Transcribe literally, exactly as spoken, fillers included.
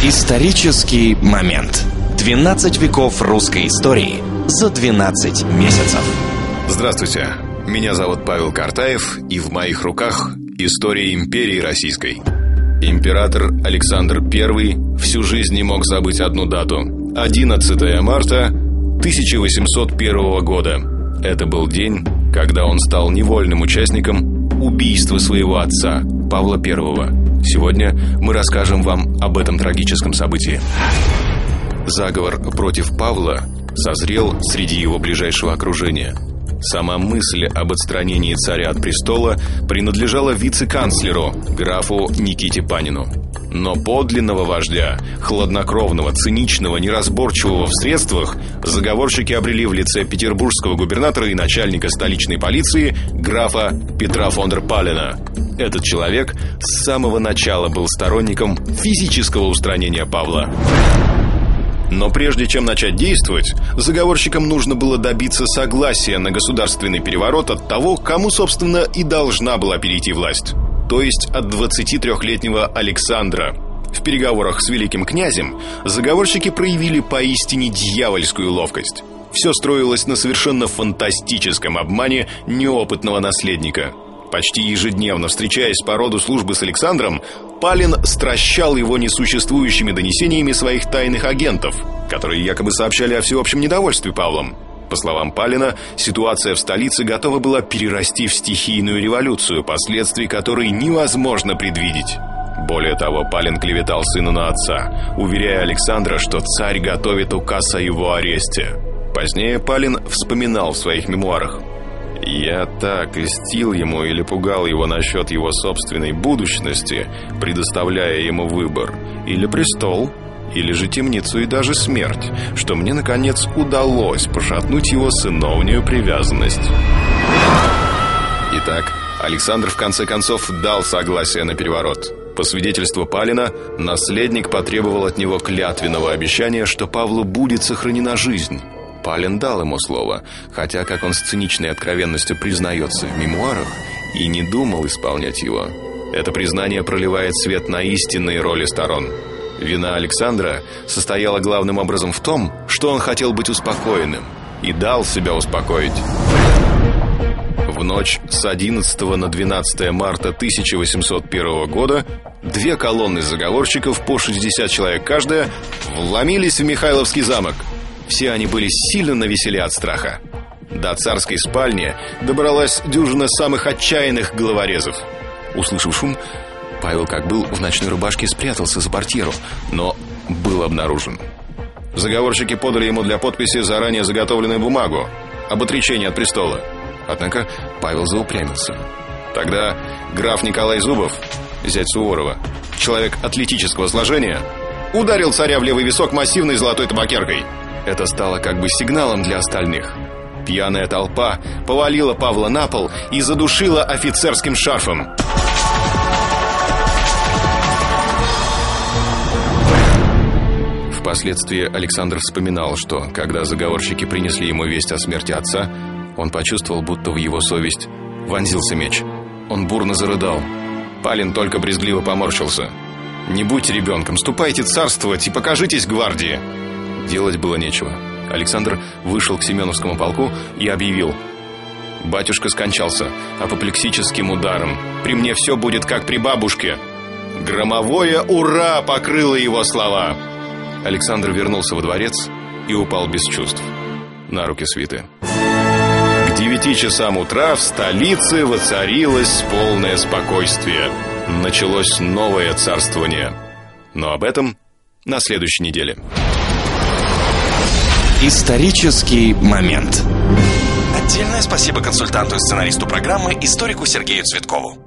Исторический момент. двенадцать веков русской истории за двенадцать месяцев. Здравствуйте, меня зовут Павел Картаев, и в моих руках история империи российской. Император Александр Первый всю жизнь не мог забыть одну дату. одиннадцатое марта тысяча восемьсот первого года. Это был день, когда он стал невольным участником убийства своего отца, Павла Первого. Сегодня мы расскажем вам об этом трагическом событии. Заговор против Павла созрел среди его ближайшего окружения. Сама мысль об отстранении царя от престола принадлежала вице-канцлеру, графу Никите Панину. Но подлинного вождя, хладнокровного, циничного, неразборчивого в средствах, заговорщики обрели в лице петербургского губернатора и начальника столичной полиции графа Петра фон дер Паллена. Этот человек с самого начала был сторонником физического устранения Павла. Но прежде чем начать действовать, заговорщикам нужно было добиться согласия на государственный переворот от того, кому, собственно, и должна была перейти власть. То есть от двадцатитрёхлетнего Александра. В переговорах с великим князем заговорщики проявили поистине дьявольскую ловкость. Все строилось на совершенно фантастическом обмане неопытного наследника. Почти ежедневно встречаясь по роду службы с Александром, Паллен стращал его несуществующими донесениями своих тайных агентов, которые якобы сообщали о всеобщем недовольстве Павлом. По словам Паллена, ситуация в столице готова была перерасти в стихийную революцию, последствий которой невозможно предвидеть. Более того, Паллен клеветал сына на отца, уверяя Александра, что царь готовит указ о его аресте. Позднее Паллен вспоминал в своих мемуарах: «Я так льстил ему или пугал его насчет его собственной будущности, предоставляя ему выбор: или престол, или же темницу и даже смерть, что мне, наконец, удалось пошатнуть его сыновнюю привязанность». Итак, Александр в конце концов дал согласие на переворот. По свидетельству Паллена, наследник потребовал от него клятвенного обещания, что Павлу будет сохранена жизнь. Паллен дал ему слово, хотя, как он с циничной откровенностью признается в мемуарах, и не думал исполнять его. Это признание проливает свет на истинные роли сторон. Вина Александра состояла главным образом в том, что он хотел быть успокоенным и дал себя успокоить. В ночь с одиннадцатого на двенадцатое марта тысяча восемьсот первого года две колонны заговорщиков, по шестьдесят человек каждая, вломились в Михайловский замок. Все они были сильно навеселе от страха. До царской спальни добралась дюжина самых отчаянных головорезов. Услышав шум, Павел, как был в ночной рубашке, спрятался за портьеру, но был обнаружен. Заговорщики подали ему для подписи заранее заготовленную бумагу об отречении от престола. Однако Павел заупрямился. Тогда граф Николай Зубов, зять Суворова, человек атлетического сложения, ударил царя в левый висок массивной золотой табакеркой. Это стало как бы сигналом для остальных. Пьяная толпа повалила Павла на пол и задушила офицерским шарфом. Впоследствии Александр вспоминал, что, когда заговорщики принесли ему весть о смерти отца, он почувствовал, будто в его совесть вонзился меч. Он бурно зарыдал. Паллен только брезгливо поморщился. «Не будьте ребенком, ступайте царствовать и покажитесь гвардии». Делать было нечего. Александр вышел к Семеновскому полку и объявил: «Батюшка скончался апоплексическим ударом. При мне все будет как при бабушке». Громовое «Ура!» покрыло его слова. Александр вернулся во дворец и упал без чувств на руки свиты. К девяти часам утра в столице воцарилось полное спокойствие. Началось новое царствование. Но об этом на следующей неделе. Исторический момент. Отдельное спасибо консультанту и сценаристу программы, историку Сергею Цветкову.